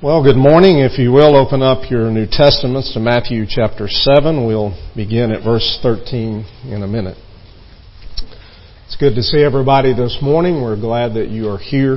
Well, good morning. If you will, open up your New Testaments to Matthew chapter 7. We'll begin at verse 13 in a minute. It's good to see everybody this morning. We're glad that you are here.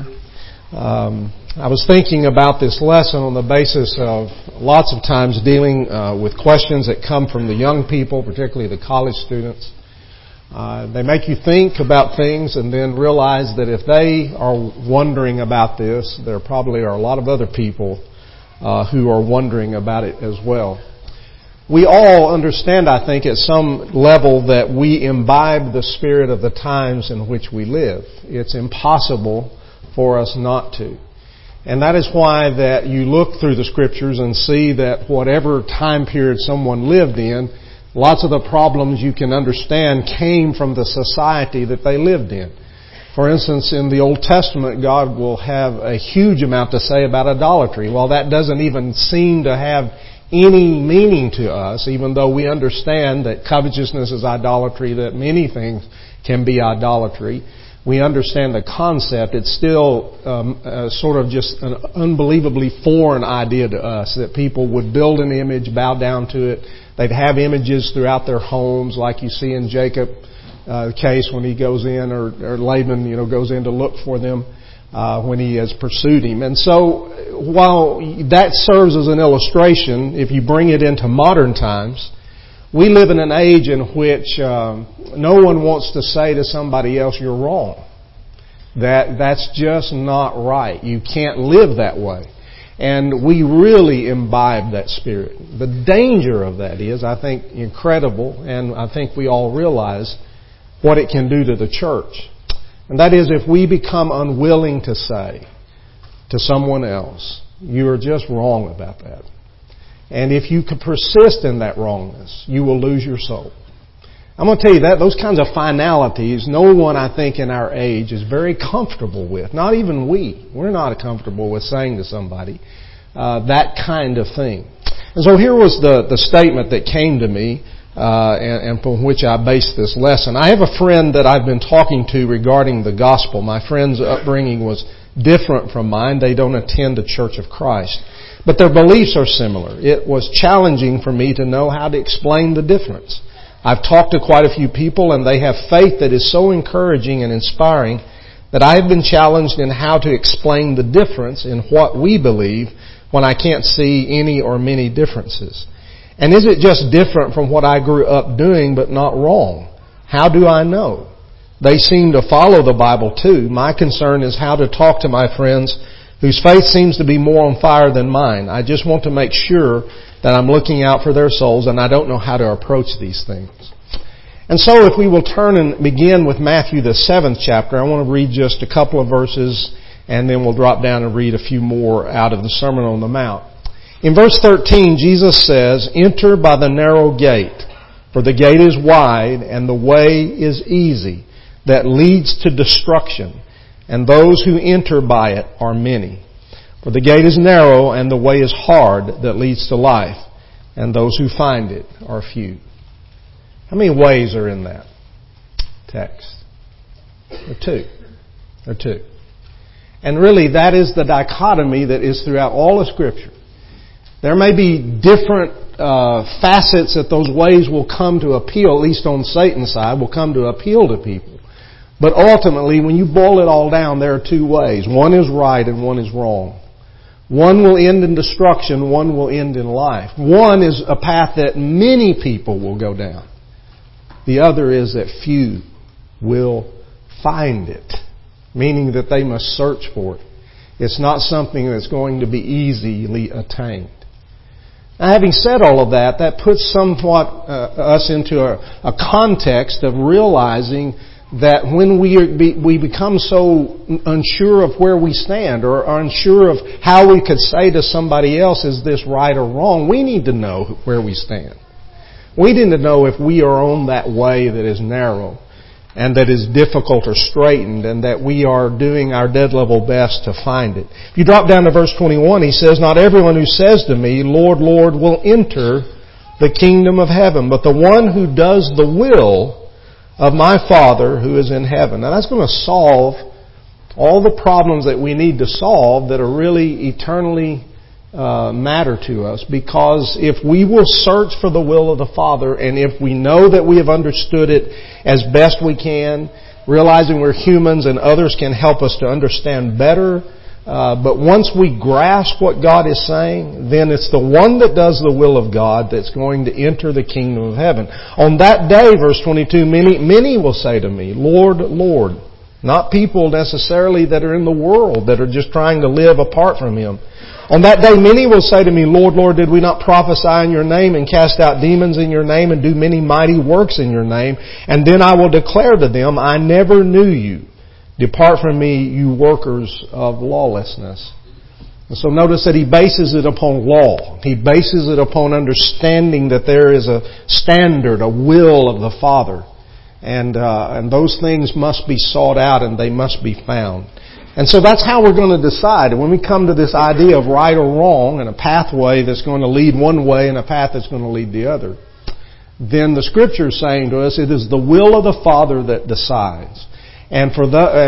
I was thinking about this lesson on the basis of lots of times dealing with questions that come from the young people, particularly the college students. They make you think about things and then realize that if they are wondering about this, there probably are a lot of other people who are wondering about it as well. We all understand, I think, at some level that we imbibe the spirit of the times in which we live. It's impossible for us not to. And that is why that you look through the Scriptures and see that whatever time period someone lived in, lots of the problems you can understand came from the society that they lived in. For instance, in the Old Testament, God will have a huge amount to say about idolatry. Well, that doesn't even seem to have any meaning to us, even though we understand that covetousness is idolatry, that many things can be idolatry. We understand the concept. It's still sort of just an unbelievably foreign idea to us that people would build an image, bow down to it. They'd have images throughout their homes, like you see in Jacob case when he goes in, or Laban, goes in to look for them when he has pursued him. And so, while that serves as an illustration, if you bring it into modern times, we live in an age in which no one wants to say to somebody else, "You're wrong." That's just not right. You can't live that way. And we really imbibe that spirit. The danger of that is, I think, incredible, and I think we all realize what it can do to the church. And that is if we become unwilling to say to someone else, "You are just wrong about that." And if you could persist in that wrongness, you will lose your soul. I'm going to tell you that those kinds of finalities, no one, I think, in our age is very comfortable with. Not even we. We're not comfortable with saying to somebody that kind of thing. And so here was the statement that came to me and from which I based this lesson. I have a friend that I've been talking to regarding the gospel. My friend's upbringing was different from mine. They don't attend the Church of Christ. But their beliefs are similar. It was challenging for me to know how to explain the difference. I've talked to quite a few people, and they have faith that is so encouraging and inspiring that I have been challenged in how to explain the difference in what we believe when I can't see any or many differences. And is it just different from what I grew up doing but not wrong? How do I know? They seem to follow the Bible too. My concern is how to talk to my friends whose faith seems to be more on fire than mine. I just want to make sure that I'm looking out for their souls, and I don't know how to approach these things. And so if we will turn and begin with Matthew the 7th chapter, I want to read just a couple of verses, and then we'll drop down and read a few more out of the Sermon on the Mount. In verse 13, Jesus says, "Enter by the narrow gate, for the gate is wide and the way is easy that leads to destruction, and those who enter by it are many. For the gate is narrow and the way is hard that leads to life, and those who find it are few." How many ways are in that text? There are two. And really that is the dichotomy that is throughout all of Scripture. There may be different facets that those ways will come to appeal, at least on Satan's side, will come to appeal to people. But ultimately, when you boil it all down, there are two ways. One is right and one is wrong. One will end in destruction, one will end in life. One is a path that many people will go down. The other is that few will find it, meaning that they must search for it. It's not something that's going to be easily attained. Now, having said all of that, that puts somewhat us into a context of realizing that when we become so unsure of where we stand or are unsure of how we could say to somebody else, "Is this right or wrong?" we need to know where we stand. We need to know if we are on that way that is narrow and that is difficult or straightened, and that we are doing our dead level best to find it. If you drop down to verse 21, he says, "Not everyone who says to me, 'Lord, Lord,' will enter the kingdom of heaven, but the one who does the will of my Father who is in heaven." Now that's going to solve all the problems that we need to solve that are really eternally matter to us, because if we will search for the will of the Father, and if we know that we have understood it as best we can, realizing we're humans and others can help us to understand better, but once we grasp what God is saying, then it's the one that does the will of God that's going to enter the kingdom of heaven. On that day, verse 22, many will say to me, Lord, Lord. Not people necessarily that are in the world that are just trying to live apart from Him. On that day many will say to me, Lord, Lord, did we not prophesy in Your name and cast out demons in Your name and do many mighty works in Your name? And then I will declare to them, I never knew you. Depart from me, you workers of lawlessness. And so notice that he bases it upon law. He bases it upon understanding that there is a standard, a will of the Father. And those things must be sought out and they must be found. And so that's how we're going to decide. When we come to this idea of right or wrong and a pathway that's going to lead one way and a path that's going to lead the other, then the Scripture is saying to us, it is the will of the Father that decides. And for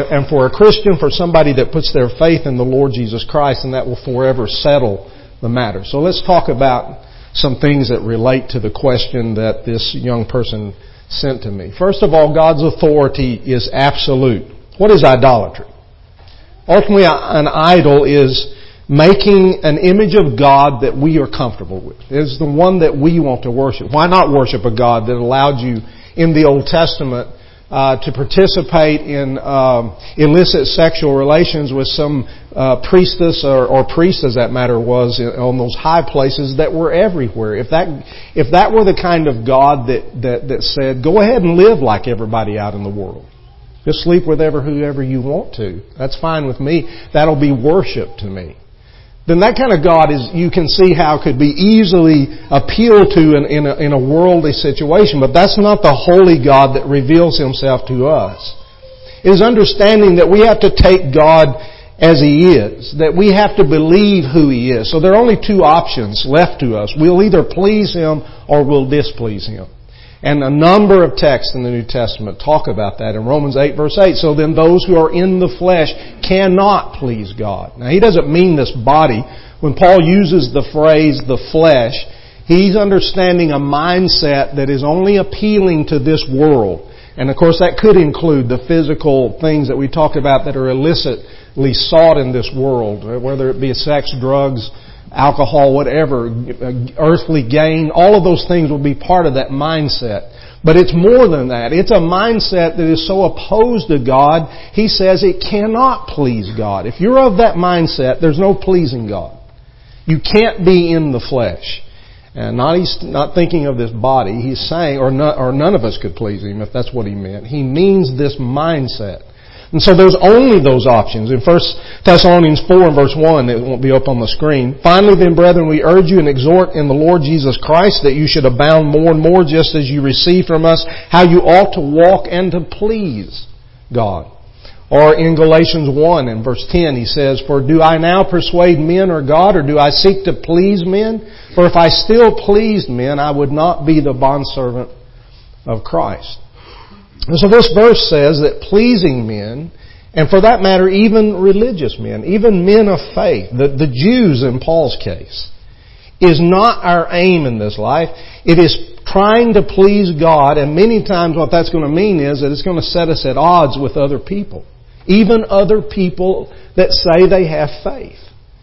a Christian, for somebody that puts their faith in the Lord Jesus Christ, and that will forever settle the matter. So let's talk about some things that relate to the question that this young person sent to me. First of all, God's authority is absolute. What is idolatry? Ultimately, an idol is making an image of God that we are comfortable with. It's the one that we want to worship. Why not worship a God that allowed you in the Old Testament to participate in illicit sexual relations with some priestess or priest, as that matter was, on those high places that were everywhere? If that were the kind of God that said, go ahead and live like everybody out in the world. Just sleep with whoever you want to. That's fine with me. That'll be worship to me. Then that kind of God you can see how could be easily appealed to in a worldly situation. But that's not the holy God that reveals Himself to us. It is understanding that we have to take God as He is. That we have to believe who He is. So there are only two options left to us. We'll either please Him or we'll displease Him. And a number of texts in the New Testament talk about that. In Romans 8 verse 8, so then those who are in the flesh cannot please God. Now he doesn't mean this body. When Paul uses the phrase the flesh, he's understanding a mindset that is only appealing to this world. And of course that could include the physical things that we talk about that are illicitly sought in this world, whether it be sex, drugs, alcohol, whatever, earthly gain, all of those things will be part of that mindset. But it's more than that. It's a mindset that is so opposed to God, he says it cannot please God. If you're of that mindset, there's no pleasing God. You can't be in the flesh. And he's not thinking of this body. He's saying, or none of us could please Him if that's what he meant. He means this mindset. And so there's only those options. In 1 Thessalonians 4 and verse 1, it won't be up on the screen. Finally then, brethren, we urge you and exhort in the Lord Jesus Christ that you should abound more and more, just as you receive from us how you ought to walk and to please God. Or in Galatians 1 and verse 10, he says, for do I now persuade men or God, or do I seek to please men? For if I still pleased men, I would not be the bondservant of Christ. And so this verse says that pleasing men, and for that matter even religious men, even men of faith, the Jews in Paul's case, is not our aim in this life. It is trying to please God, and many times what that's going to mean is that it's going to set us at odds with other people. Even other people that say they have faith.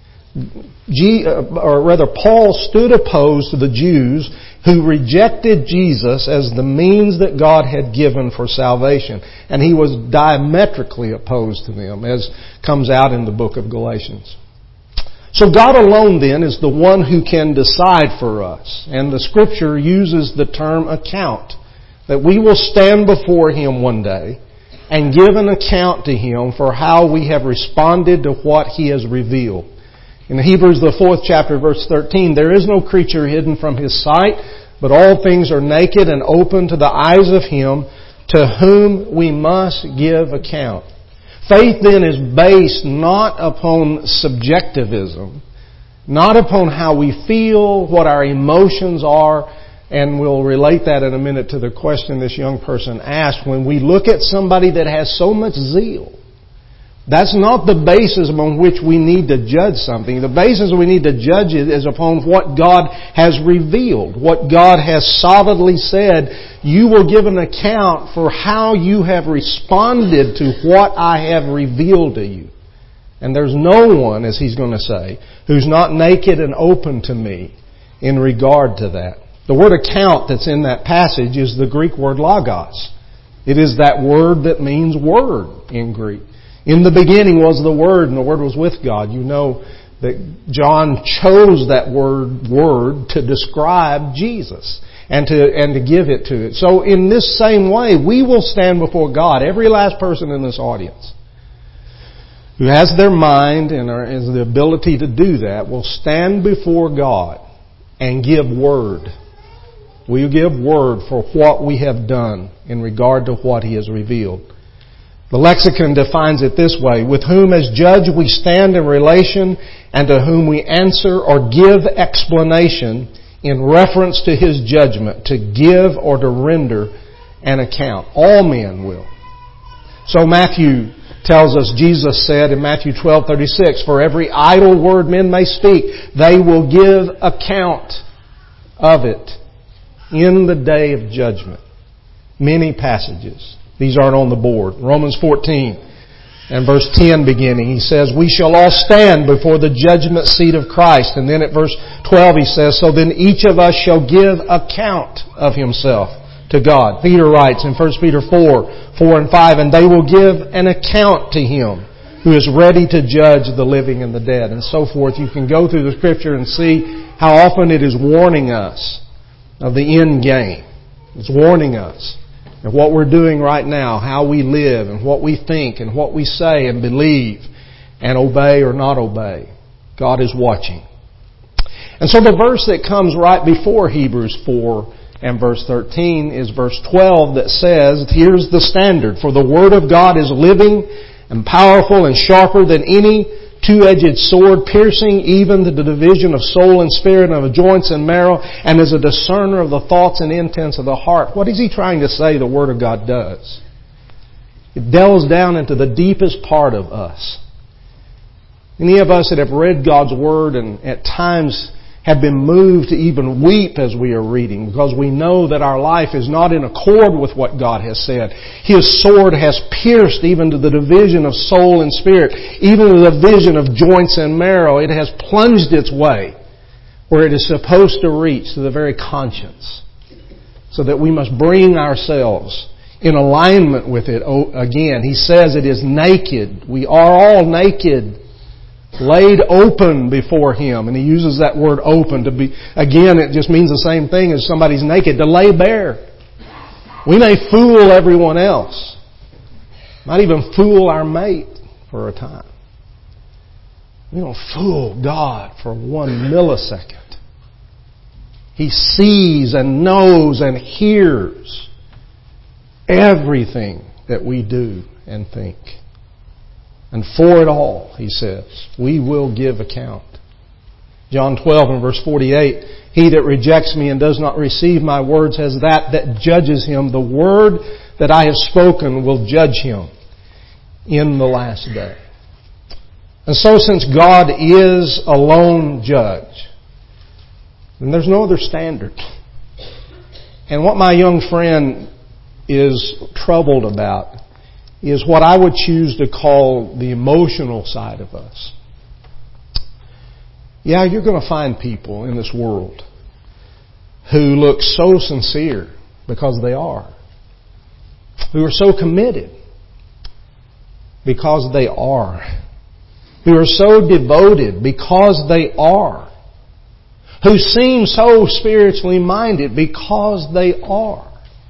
Paul stood opposed to the Jews who rejected Jesus as the means that God had given for salvation. And he was diametrically opposed to them, as comes out in the book of Galatians. So God alone then is the one who can decide for us. And the Scripture uses the term account. That we will stand before Him one day and give an account to Him for how we have responded to what He has revealed. In Hebrews, the 4th chapter, verse 13, there is no creature hidden from His sight, but all things are naked and open to the eyes of Him to whom we must give account. Faith then is based not upon subjectivism, not upon how we feel, what our emotions are, and we'll relate that in a minute to the question this young person asked. When we look at somebody that has so much zeal That's not the basis upon which we need to judge something. The basis we need to judge it is upon what God has revealed, what God has solidly said. You will give an account for how you have responded to what I have revealed to you. And there's no one, as he's going to say, who's not naked and open to me in regard to that. The word account that's in that passage is the Greek word logos. It is that word that means word in Greek. In the beginning was the Word, and the Word was with God. You know that John chose that word to describe Jesus and to give it to it. So in this same way, we will stand before God, every last person in this audience who has their mind and has the ability to do that, will stand before God and give word. We give word for what we have done in regard to what He has revealed. The lexicon defines it this way: with whom as judge we stand in relation, and to whom we answer or give explanation in reference to His judgment, to give or to render an account. All men will. So Matthew tells us, Jesus said in Matthew 12:36, for every idle word men may speak, they will give account of it in the day of judgment. Many passages. These aren't on the board. Romans 14 and verse 10 beginning, he says, we shall all stand before the judgment seat of Christ. And then at verse 12 he says, so then each of us shall give account of himself to God. Peter writes in 1 Peter 4 and 5, and they will give an account to Him who is ready to judge the living and the dead, and so forth. You can go through the Scripture and see how often it is warning us of the end game. It's warning us of what we're doing right now, how we live and what we think and what we say and believe and obey or not obey. God is watching. And so the verse that comes right before Hebrews 4 and verse 13 is verse 12 that says, here's the standard, for the Word of God is living and powerful and sharper than any two-edged sword, piercing even to the division of soul and spirit and of joints and marrow, and is a discerner of the thoughts and intents of the heart. What is he trying to say the Word of God does? It delves down into the deepest part of us. Any of us that have read God's Word and at times have been moved to even weep as we are reading, because we know that our life is not in accord with what God has said. His sword has pierced even to the division of soul and spirit, even to the division of joints and marrow. It has plunged its way where it is supposed to reach, to the very conscience, so that we must bring ourselves in alignment with it. Again, he says it is naked. We are all naked, laid open before Him. And he uses that word open to be, again, it just means the same thing as somebody's naked, to lay bare. We may fool everyone else. Might even fool our mate for a time. We don't fool God for 1 millisecond. He sees and knows and hears everything that we do and think. And for it all, he says, we will give account. John 12 and verse 48, he that rejects me and does not receive my words has that judges him. The word that I have spoken will judge him in the last day. And so since God is alone judge, then there's no other standard. And what my young friend is troubled about is what I would choose to call the emotional side of us. Yeah, you're going to find people in this world who look so sincere because they are. Who are so committed because they are. Who are so devoted because they are. Who seem so spiritually minded because they are.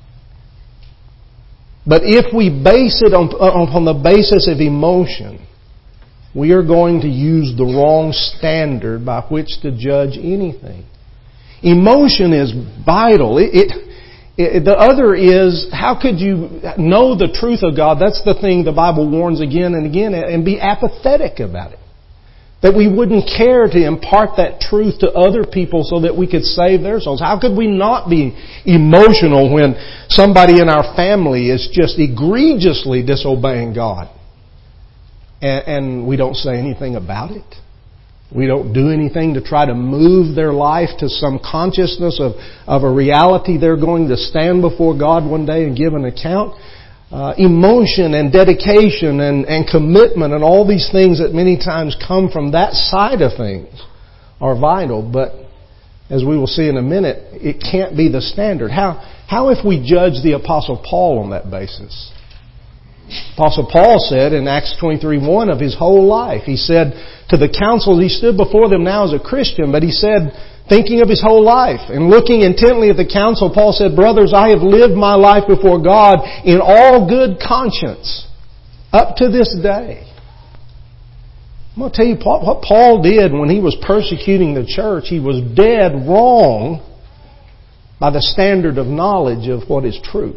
But if we base it on the basis of emotion, we are going to use the wrong standard by which to judge anything. Emotion is vital. The other is, how could you know the truth of God? That's the thing the Bible warns again and again, and be apathetic about it. That we wouldn't care to impart that truth to other people so that we could save their souls. How could we not be emotional when somebody in our family is just egregiously disobeying God? and we don't say anything about it. We don't do anything to try to move their life to some consciousness of a reality they're going to stand before God one day and give an account. Emotion and dedication and commitment and all these things that many times come from that side of things are vital. But as we will see in a minute, it can't be the standard. How if we judge the Apostle Paul on that basis? Apostle Paul said in Acts 23:1 of his whole life, he said to the council, he stood before them now as a Christian, but he said, thinking of his whole life and looking intently at the council, Paul said, "Brothers, I have lived my life before God in all good conscience up to this day." I'm going to tell you what Paul did when he was persecuting the church. He was dead wrong by the standard of knowledge of what is true.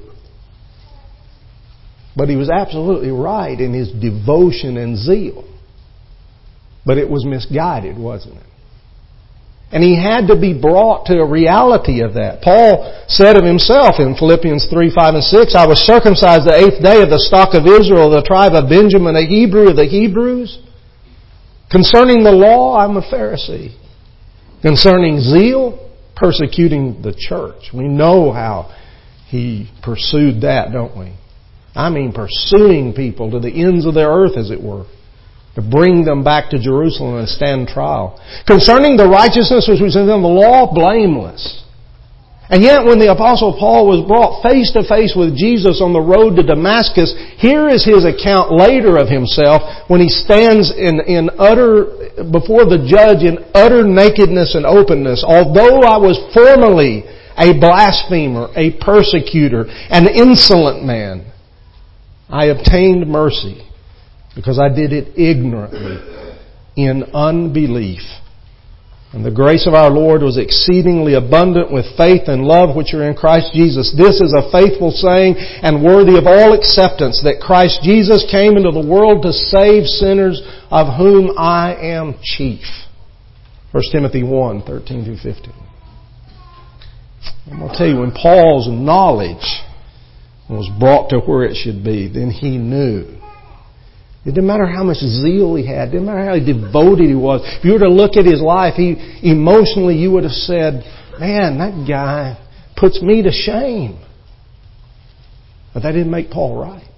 But he was absolutely right in his devotion and zeal. But it was misguided, wasn't it? And he had to be brought to a reality of that. Paul said of himself in Philippians 3:5-6, "I was circumcised the 8th day of the stock of Israel, the tribe of Benjamin, a Hebrew of the Hebrews. Concerning the law, I'm a Pharisee. Concerning zeal, persecuting the church." We know how he pursued that, don't we? I mean, pursuing people to the ends of the earth, as it were, to bring them back to Jerusalem and stand trial. Concerning the righteousness which was in the law, blameless. And yet when the Apostle Paul was brought face to face with Jesus on the road to Damascus, here is his account later of himself when he stands before the judge in utter nakedness and openness. "Although I was formerly a blasphemer, a persecutor, an insolent man, I obtained mercy because I did it ignorantly in unbelief. And the grace of our Lord was exceedingly abundant with faith and love which are in Christ Jesus. This is a faithful saying and worthy of all acceptance, that Christ Jesus came into the world to save sinners, of whom I am chief." 1 Timothy 1:13-15. I'm going to tell you, when Paul's knowledge was brought to where it should be, then he knew. It didn't matter how much zeal he had. It didn't matter how devoted he was. If you were to look at his life, emotionally you would have said, "Man, that guy puts me to shame." But that didn't make Paul right.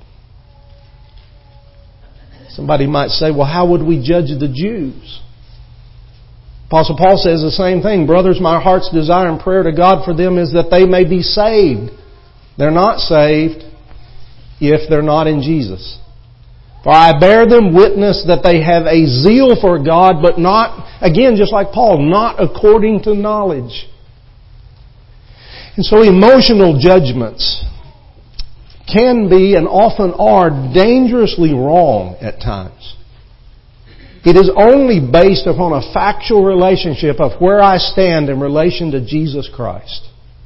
Somebody might say, "Well, how would we judge the Jews?" Apostle Paul says the same thing. "Brothers, my heart's desire and prayer to God for them is that they may be saved." They're not saved if they're not in Jesus. "For I bear them witness that they have a zeal for God, but not," again, just like Paul, "not according to knowledge." And so emotional judgments can be and often are dangerously wrong at times. It is only based upon a factual relationship of where I stand in relation to Jesus Christ.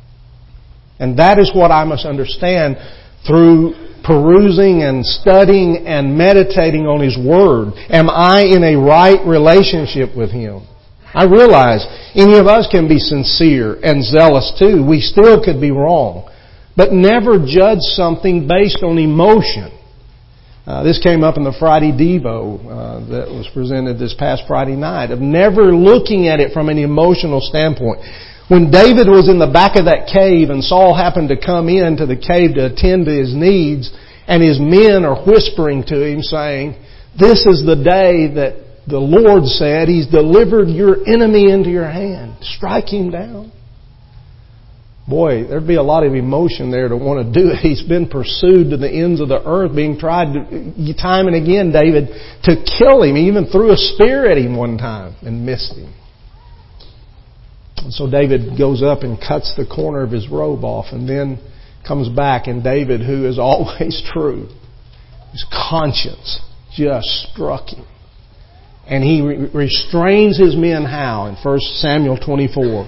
And that is what I must understand through perusing and studying and meditating on His Word. Am I in a right relationship with Him? I realize any of us can be sincere and zealous too. We still could be wrong. But never judge something based on emotion. This came up in the Friday Devo that was presented this past Friday night, of never looking at it from an emotional standpoint. When David was in the back of that cave and Saul happened to come into the cave to attend to his needs, and his men are whispering to him saying, "This is the day that the Lord said He's delivered your enemy into your hand. Strike him down." Boy, there'd be a lot of emotion there to want to do it. He's been pursued to the ends of the earth, being tried time and again, David, to kill him. He even threw a spear at him one time and missed him. And so David goes up and cuts the corner of his robe off, and then comes back, and David, who is always true, his conscience just struck him. And he restrains his men how? In 1 Samuel 24.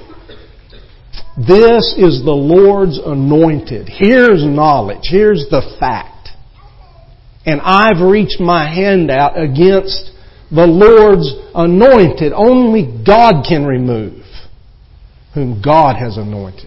"This is the Lord's anointed. Here's knowledge. Here's the fact. And I've reached my hand out against the Lord's anointed. Only God can remove whom God has anointed."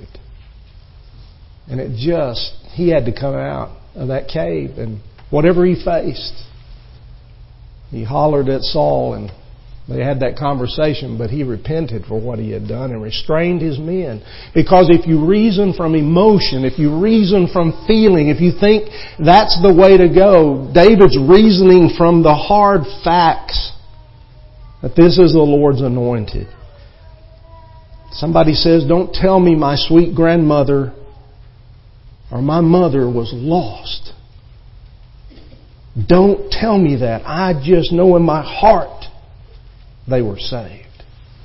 And he had to come out of that cave, and whatever he faced, He hollered at Saul and they had that conversation, but he repented for what he had done and restrained his men. Because if you reason from emotion, if you reason from feeling, if you think that's the way to go, David's reasoning from the hard facts that this is the Lord's anointed. Somebody says, don't tell me my sweet grandmother or my mother was lost. Don't tell me that. I just know in my heart they were saved.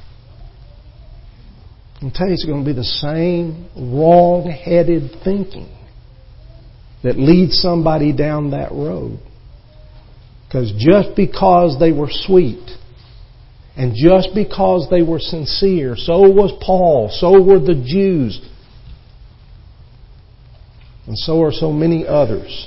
I'll tell you, it's going to be the same wrong-headed thinking that leads somebody down that road. Because just because they were sweet, and just because they were sincere, so was Paul, so were the Jews, and so are so many others.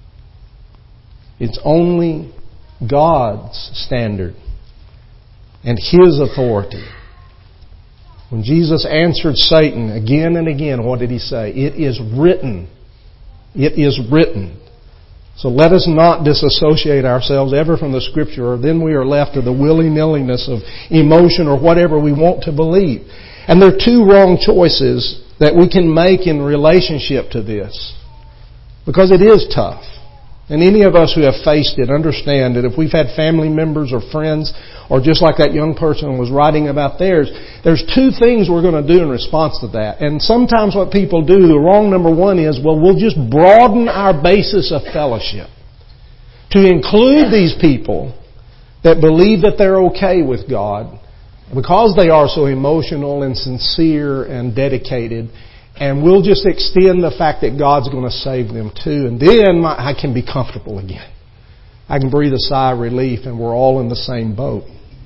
It's only God's standard and His authority. When Jesus answered Satan again and again, what did He say? It is written. It is written. So let us not disassociate ourselves ever from the Scripture, or then we are left to the willy-nilliness of emotion or whatever we want to believe. And there are two wrong choices that we can make in relationship to this. Because it is tough. And any of us who have faced it understand that if we've had family members or friends, or just like that young person was writing about theirs, there's two things we're going to do in response to that. And sometimes what people do, the wrong number one is, well, we'll just broaden our basis of fellowship to include these people that believe that they're okay with God because they are so emotional and sincere and dedicated. And we'll just extend the fact that God's going to save them too. And then I can be comfortable again. I can breathe a sigh of relief and we're all in the same boat.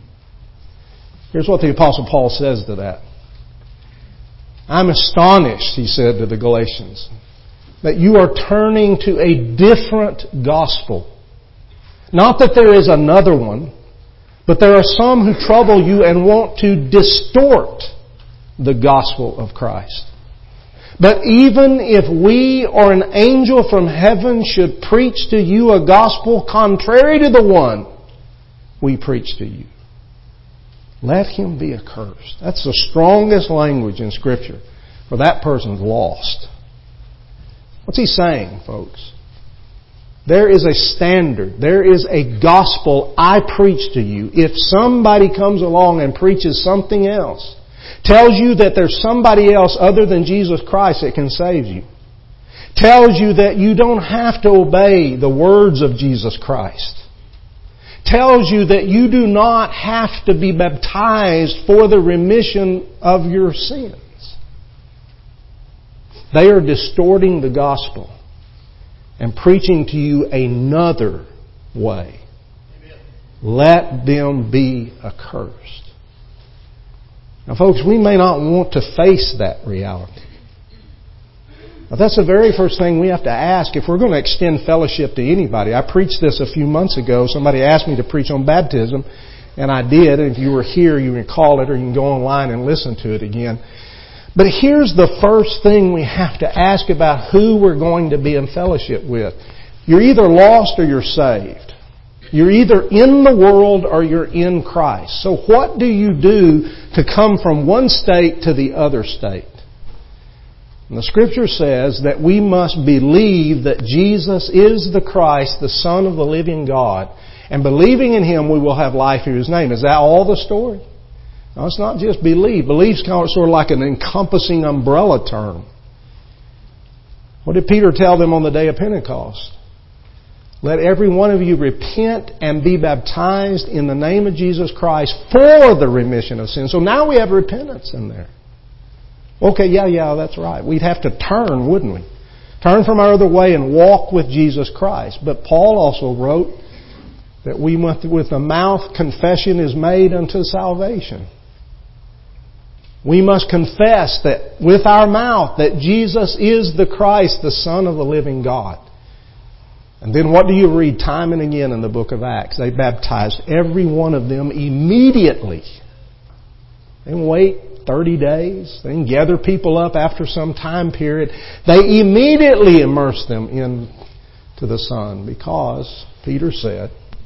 Here's what the Apostle Paul says to that. I'm astonished, he said to the Galatians, that you are turning to a different gospel. Not that there is another one, but there are some who trouble you and want to distort the gospel of Christ. But even if we or an angel from heaven should preach to you a gospel contrary to the one we preach to you, let him be accursed. That's the strongest language in Scripture, for that person's lost. What's he saying, folks? There is a standard. There is a gospel I preach to you. If somebody comes along and preaches something else, tells you that there's somebody else other than Jesus Christ that can save you, tells you that you don't have to obey the words of Jesus Christ, tells you that you do not have to be baptized for the remission of your sins, they are distorting the gospel and preaching to you another way. Amen. Let them be accursed. Now, folks, we may not want to face that reality. But that's the very first thing we have to ask if we're going to extend fellowship to anybody. I preached this a few months ago. Somebody asked me to preach on baptism, and I did. And if you were here, you recall it, or you can go online and listen to it again. But here's the first thing we have to ask about who we're going to be in fellowship with. You're either lost or you're saved. You're either in the world or you're in Christ. So what do you do to come from one state to the other state? And the Scripture says that we must believe that Jesus is the Christ, the Son of the living God. And believing in Him, we will have life through His name. Is that all the story? No, it's not just believe. Belief's kind of sort of like an encompassing umbrella term. What did Peter tell them on the day of Pentecost? Let every one of you repent and be baptized in the name of Jesus Christ for the remission of sins. So now we have repentance in there. Okay, yeah, that's right. We'd have to turn, wouldn't we? Turn from our other way and walk with Jesus Christ. But Paul also wrote that we must, with the mouth, confession is made unto salvation. We must confess that with our mouth that Jesus is the Christ, the Son of the living God. And then what do you read time and again in the book of Acts? They baptized every one of them immediately. They didn't wait 30 days. They didn't gather people up after some time period. They immediately immersed them into the Son because Peter said,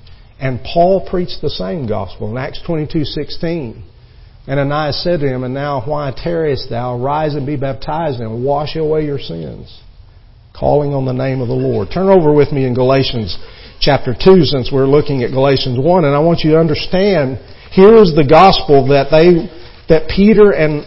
And Paul preached the same gospel in Acts 22:16. And Ananias said to him, "And now why tarriest thou? Rise and be baptized and wash away your sins, calling on the name of the Lord." Turn over with me in Galatians chapter 2, since we're looking at Galatians 1. And I want you to understand, here is the gospel that Peter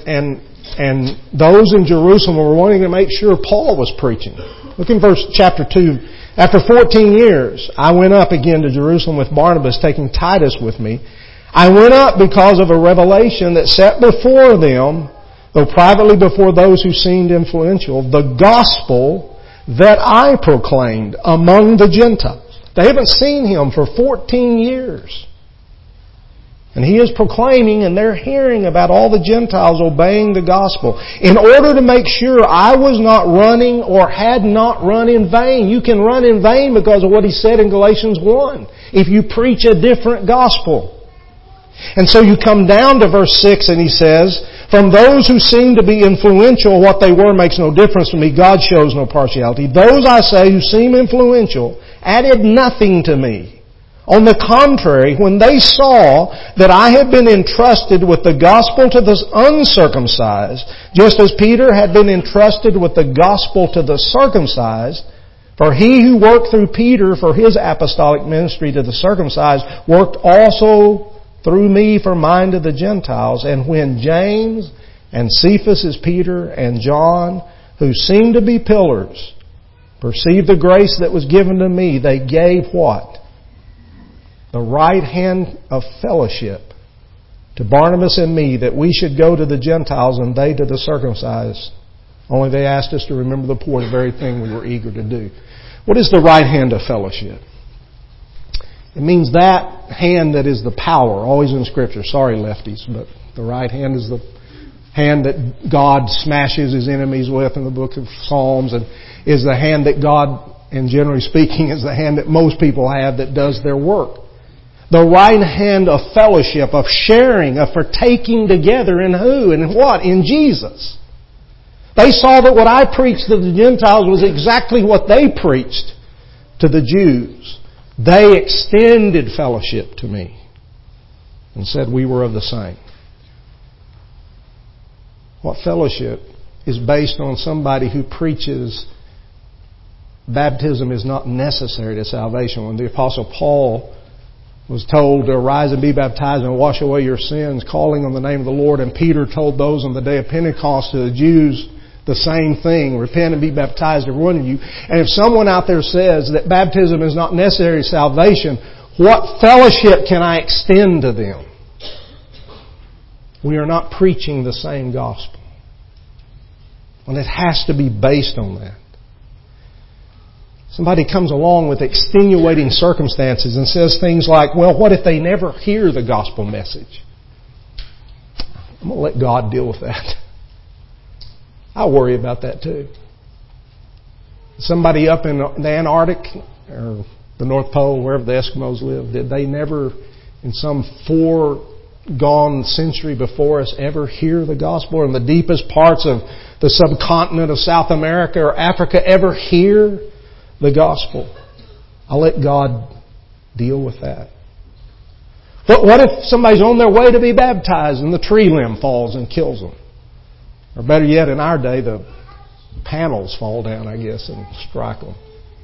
and those in Jerusalem were wanting to make sure Paul was preaching. Look in chapter 2. "After 14 years, I went up again to Jerusalem with Barnabas, taking Titus with me. I went up because of a revelation that set before them, though privately before those who seemed influential, the gospel that I proclaimed among the Gentiles." They haven't seen him for 14 years. And he is proclaiming, and they're hearing about all the Gentiles obeying the gospel, in order to make sure I was not running or had not run in vain. You can run in vain because of what he said in Galatians 1, if you preach a different gospel. And so you come down to verse 6 and he says, "From those who seem to be influential, what they were makes no difference to me. God shows no partiality. Those, I say, who seem influential added nothing to me. On the contrary, when they saw that I had been entrusted with the gospel to the uncircumcised, just as Peter had been entrusted with the gospel to the circumcised, for he who worked through Peter for his apostolic ministry to the circumcised worked also through me for mine to the Gentiles. And when James and Cephas, as Peter, and John, who seemed to be pillars, perceived the grace that was given to me, they gave" what? "The right hand of fellowship to Barnabas and me, that we should go to the Gentiles and they to the circumcised. Only they asked us to remember the poor, the very thing we were eager to do." What is the right hand of fellowship? It means that hand that is the power, always in Scripture. Sorry, lefties, but the right hand is the hand that God smashes His enemies with in the book of Psalms, and is the hand that God, and generally speaking, is the hand that most people have that does their work. The right hand of fellowship, of sharing, of partaking together in who and what? In Jesus. They saw that what I preached to the Gentiles was exactly what they preached to the Jews. They extended fellowship to me and said we were of the same. What fellowship is based on somebody who preaches baptism is not necessary to salvation? When the Apostle Paul was told to arise and be baptized and wash away your sins, calling on the name of the Lord, and Peter told those on the day of Pentecost to the Jews the same thing, repent and be baptized, every one of you. And if someone out there says that baptism is not necessary to salvation, what fellowship can I extend to them? We are not preaching the same gospel. And it has to be based on that. Somebody comes along with extenuating circumstances and says things like, "Well, what if they never hear the gospel message?" I'm going to let God deal with that. I worry about that too. Somebody up in the Antarctic or the North Pole, wherever the Eskimos live, did they never, in some foregone century before us, ever hear the gospel? Or in the deepest parts of the subcontinent of South America or Africa ever hear the gospel? I'll let God deal with that. But what if somebody's on their way to be baptized and the tree limb falls and kills them? Or better yet, in our day, the panels fall down, I guess, and strike them.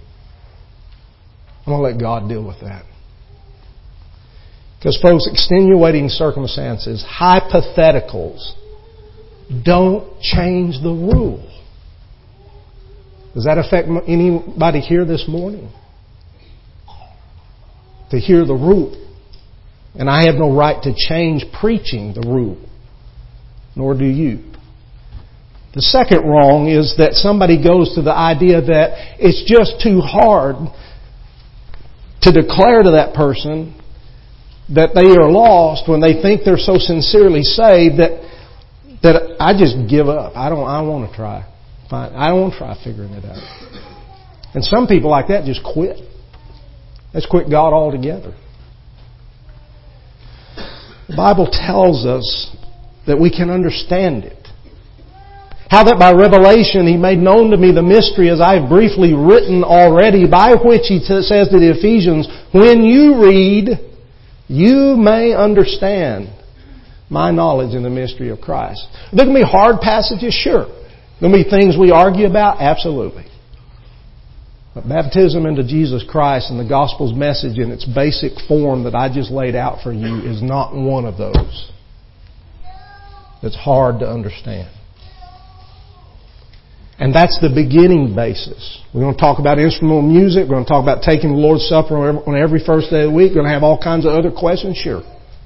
I'm going to let God deal with that. Because, folks, extenuating circumstances, hypotheticals, don't change the rule. Does that affect anybody here this morning? To hear the rule. And I have no right to change preaching the rule. Nor do you. The second wrong is that somebody goes to the idea that it's just too hard to declare to that person that they are lost when they think they're so sincerely saved that I just give up. I don't want to try. I don't want to try figuring it out. And some people like that just quit. Let's quit God altogether. The Bible tells us that we can understand it. How that by revelation He made known to me the mystery, as I have briefly written already, by which He says to the Ephesians, when you read, you may understand my knowledge in the mystery of Christ. Are there going to be hard passages? Sure. Going to be things we argue about? Absolutely. But baptism into Jesus Christ and the gospel's message in its basic form that I just laid out for you is not one of those. It's hard to understand. And that's the beginning basis. We're going to talk about instrumental music. We're going to talk about taking the Lord's Supper on every first day of the week. We're going to have all kinds of other questions. Sure.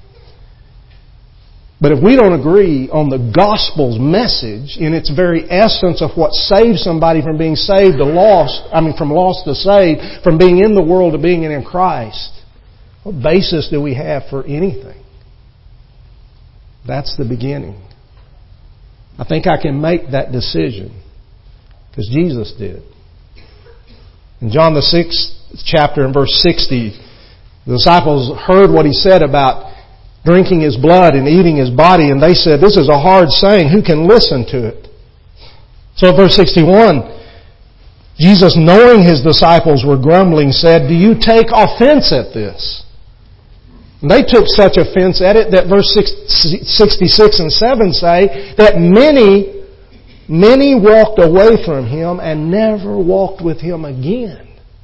But if we don't agree on the gospel's message in its very essence of what saves somebody from being saved to lost, from lost to saved, from being in the world to being in Christ, what basis do we have for anything? That's the beginning. I think I can make that decision because Jesus did. In John the 6th chapter in verse 60, the disciples heard what He said about drinking His blood and eating His body, and they said, this is a hard saying. Who can listen to it? So verse 61, Jesus, knowing His disciples were grumbling, said, do you take offense at this? And they took such offense at it that verse 66 and 7 say that many walked away from Him and never walked with Him again.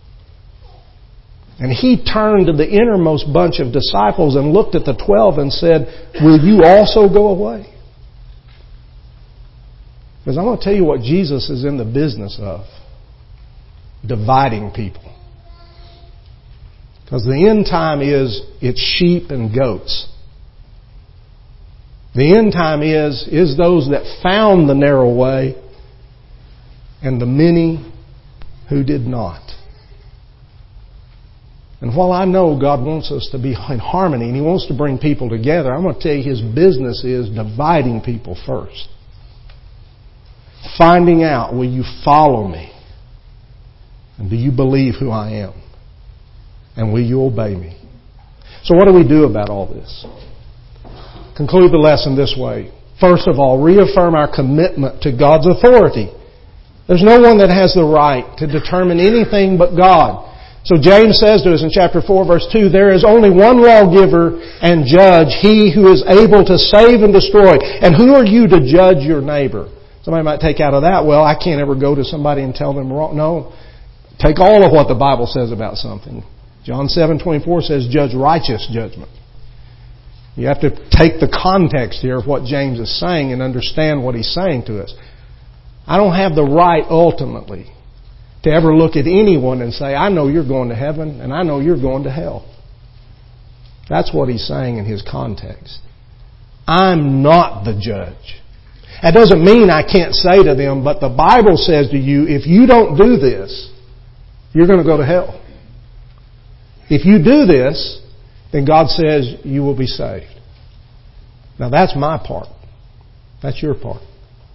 And He turned to the innermost bunch of disciples and looked at the 12 and said, will you also go away? Because I'm going to tell you what Jesus is in the business of. Dividing people. Because the end time it's sheep and goats. The end time is those that found the narrow way and the many who did not. And while I know God wants us to be in harmony and He wants to bring people together, I'm going to tell you His business is dividing people first. Finding out, will you follow me? And do you believe who I am? And will you obey me? So what do we do about all this? Conclude the lesson this way. First of all, reaffirm our commitment to God's authority. There's no one that has the right to determine anything but God. So James says to us in chapter 4, verse 2, there is only one lawgiver and judge, He who is able to save and destroy. And who are you to judge your neighbor? Somebody might take out of that, well, I can't ever go to somebody and tell them wrong. No. Take all of what the Bible says about something. John 7:24 says, judge righteous judgment. You have to take the context here of what James is saying and understand what he's saying to us. I don't have the right ultimately to ever look at anyone and say, I know you're going to heaven and I know you're going to hell. That's what he's saying in his context. I'm not the judge. That doesn't mean I can't say to them, but the Bible says to you, if you don't do this, you're going to go to hell. If you do this, then God says you will be saved. Now that's my part. That's your part.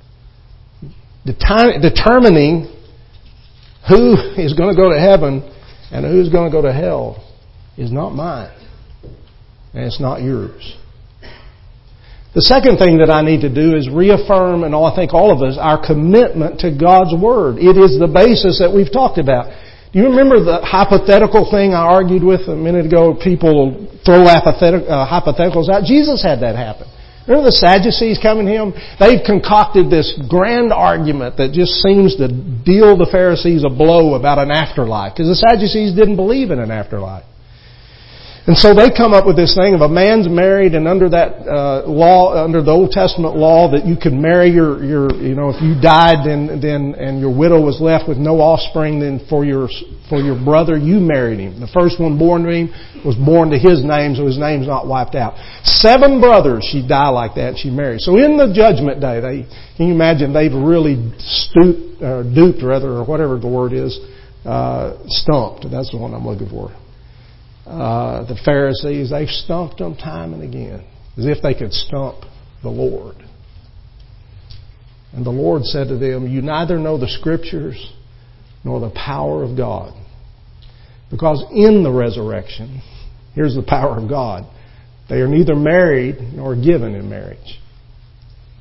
Determining who is going to go to heaven and who's going to go to hell is not mine. And it's not yours. The second thing that I need to do is reaffirm, and I think all of us, our commitment to God's Word. It is the basis that we've talked about. Do you remember the hypothetical thing I argued with a minute ago? People throw hypotheticals out. Jesus had that happen. Remember the Sadducees coming to Him? They've concocted this grand argument that just seems to deal the Pharisees a blow about an afterlife. Because the Sadducees didn't believe in an afterlife. And so they come up with this thing of a man's married, and under that law, under the Old Testament law, that you could marry your if you died and your widow was left with no offspring, then for your brother you married him. The first one born to him was born to his name, so his name's not wiped out. 7 brothers, she'd die like that, and she married. So in the judgment day, can you imagine they've really duped, or whatever the word is, stumped. That's the one I'm looking for. The Pharisees, they've stumped them time and again, as if they could stump the Lord. And the Lord said to them, you neither know the Scriptures nor the power of God. Because in the resurrection, here's the power of God, they are neither married nor given in marriage.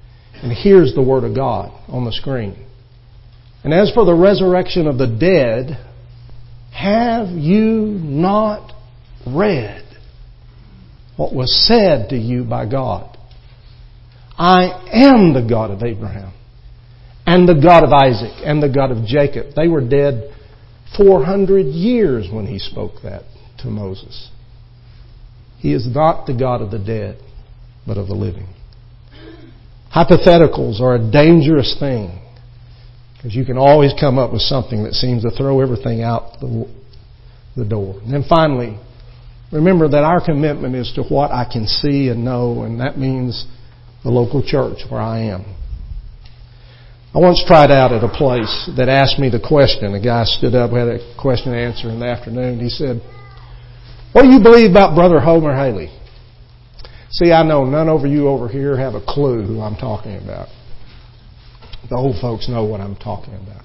And here's the Word of God on the screen. And as for the resurrection of the dead, have you not read what was said to you by God? I am the God of Abraham, and the God of Isaac, and the God of Jacob. They were dead 400 years when He spoke that to Moses. He is not the God of the dead, but of the living. Hypotheticals are a dangerous thing, because you can always come up with something that seems to throw everything out the door. And then finally, remember that our commitment is to what I can see and know, and that means the local church where I am. I once tried out at a place that asked me the question. A guy stood up, had a question and answer in the afternoon. He said, "What do you believe about Brother Homer Haley?" See, I know none of you over here have a clue who I'm talking about. The old folks know what I'm talking about.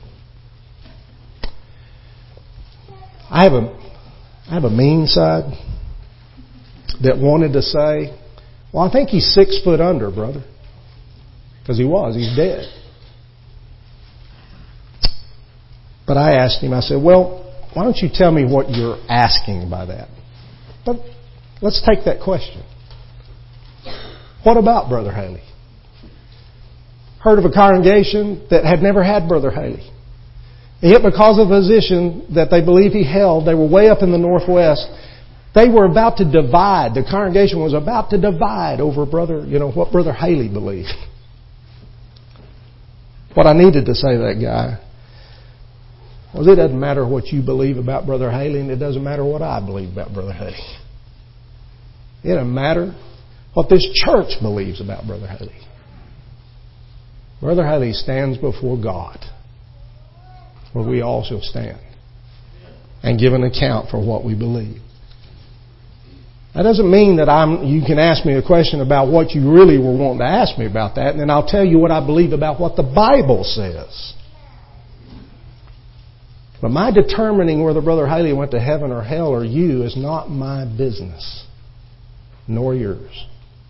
I have a mean side that wanted to say, "Well, I think he's 6 foot under, brother." Because he was. He's dead. But I asked him, I said, "Well, why don't you tell me what you're asking by that?" But let's take that question. What about Brother Haley? Heard of a congregation that had never had Brother Haley. And yet because of a position that they believe he held, they were way up in the Northwest, they were about to divide. The congregation was about to divide over what Brother Haley believed. What I needed to say to that guy was, it doesn't matter what you believe about Brother Haley, and it doesn't matter what I believe about Brother Haley. It doesn't matter what this church believes about Brother Haley. Brother Haley stands before God, where we also stand, and give an account for what we believe. That doesn't mean that you can ask me a question about what you really were wanting to ask me about that, and then I'll tell you what I believe about what the Bible says. But my determining whether Brother Haley went to heaven or hell or you is not my business, nor yours.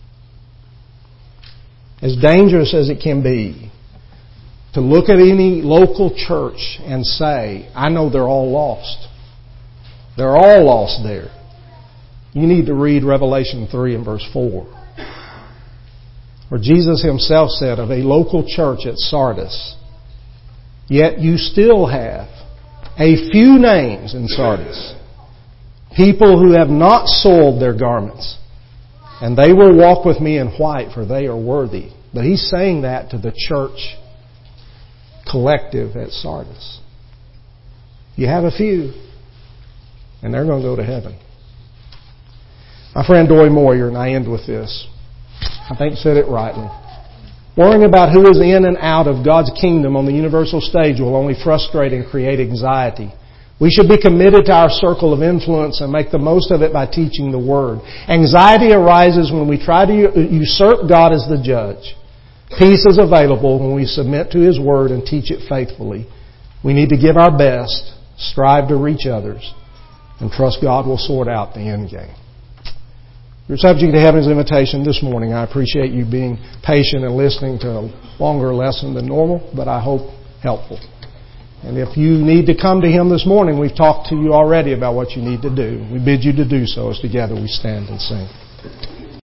As dangerous as it can be to look at any local church and say, "I know they're all lost." They're all lost there. You need to read Revelation 3 and verse 4, where Jesus Himself said of a local church at Sardis, "Yet you still have a few names in Sardis, people who have not soiled their garments, and they will walk with me in white, for they are worthy." But He's saying that to the church collective at Sardis. You have a few, and they're going to go to heaven. My friend Dory Moyer, and I end with this, I think said it rightly. Worrying about who is in and out of God's kingdom on the universal stage will only frustrate and create anxiety. We should be committed to our circle of influence and make the most of it by teaching the Word. Anxiety arises when we try to usurp God as the judge. Peace is available when we submit to His Word and teach it faithfully. We need to give our best, strive to reach others, and trust God will sort out the end game. You're subject to heaven's invitation this morning. I appreciate you being patient and listening to a longer lesson than normal, but I hope helpful. And if you need to come to Him this morning, we've talked to you already about what you need to do. We bid you to do so as together we stand and sing.